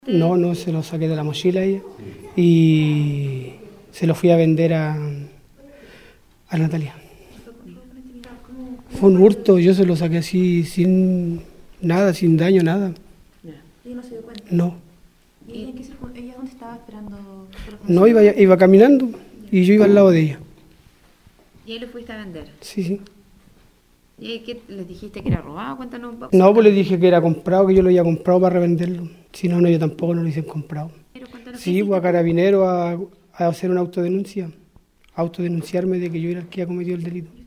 No, no, se lo saqué de la mochila a ella y se lo fui a vender a Natalia. Fue un hurto, yo se lo saqué así sin nada, sin daño, nada. ¿Ella no se dio cuenta? No. ¿Y ella dónde estaba esperando? No, iba caminando y yo iba al lado de ella. ¿Y ahí lo fuiste a vender? Sí, sí. ¿Y qué les dijiste que era robado? Cuéntanos un poco. No, pues le dije que era comprado, que yo lo había comprado para revenderlo. Si no, yo tampoco no lo hice comprado. Pero cuéntanos Sí, pues a Carabineros a hacer una autodenuncia, autodenunciarme de que yo era el que ha cometido el delito.